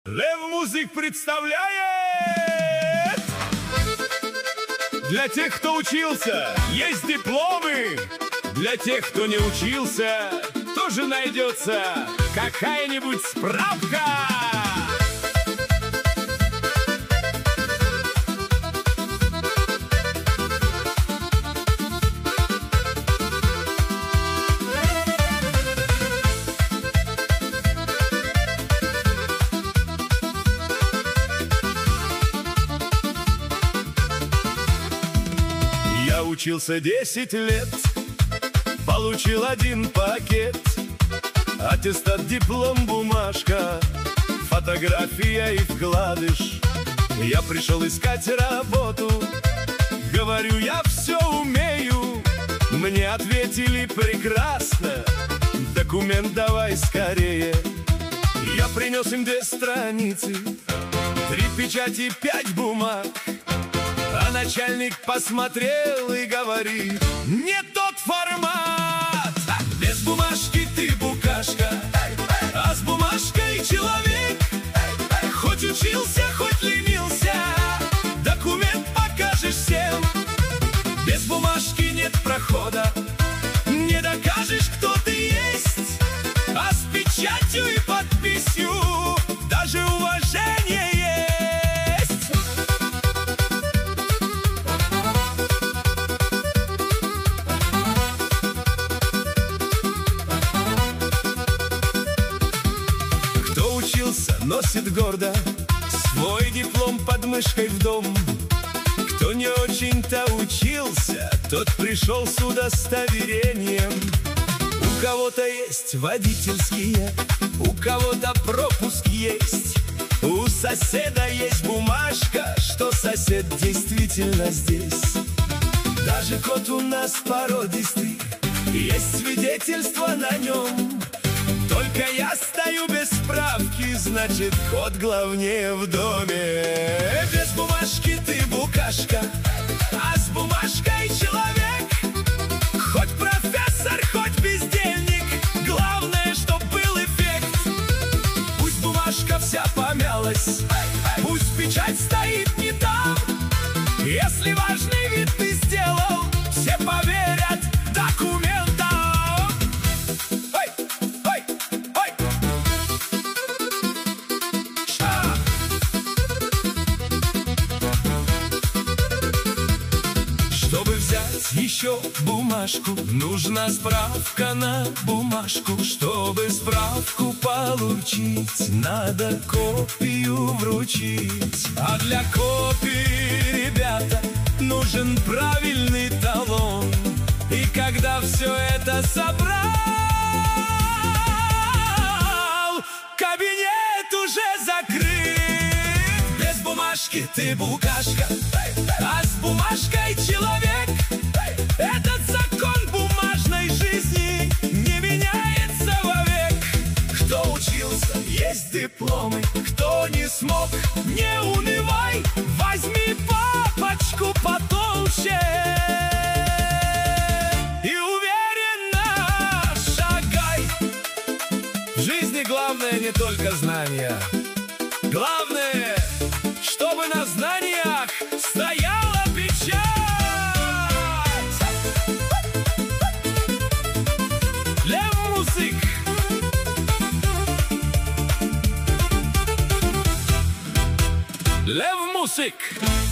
Лев Музык представляет! Для тех, кто учился, есть дипломы. Для тех, кто не учился, тоже найдется какая-нибудь справка. Я учился 10 лет, получил один пакет: аттестат, диплом, бумажка, фотография и вкладыш. Я пришел искать работу, говорю, я все умею. Мне ответили: прекрасно, документ давай скорее. Я принес им 2 страницы, 3 печати, 5 бумаг. А начальник посмотрел и говорит: не тот формат. Без бумажки ты букашка, а с бумажкой человек. Хоть учился, хоть ленился, документ покажешь всем. Без бумажки нет прохода, не докажешь, кто ты есть. А с печатью и подписью даже уважение есть. Носит гордо свой диплом под мышкой в дом. Кто не очень-то учился, тот пришел с удостоверением. У кого-то есть водительские, у кого-то пропуск есть. У соседа есть бумажка, что сосед действительно здесь. Даже кот у нас породистый, есть свидетельство на нем. Только я стою без справки, значит, кот главнее в доме. Без бумажки ты букашка, а с бумажкой человек. Хоть профессор, хоть бездельник, главное, чтоб был эффект. Пусть бумажка вся помялась, пусть печать стоит не там. Если важный вид ты сделал, все поверят документам. Чтобы взять еще бумажку, нужна справка на бумажку. Чтобы справку получить, надо копию вручить. А для копии, ребята, нужен правильный талон. И когда все это собрал, кабинет уже закрыт. Без бумажки ты букашка, а с бумажкой человек. Этот закон бумажной жизни не меняется вовек. Кто учился, есть дипломы. Кто не смог, не унывай. Возьми папочку потолще и уверенно шагай. В жизни главное не только знания. Главное, чтобы на знаниях стояла печать. Лев Музык. Лев Музык.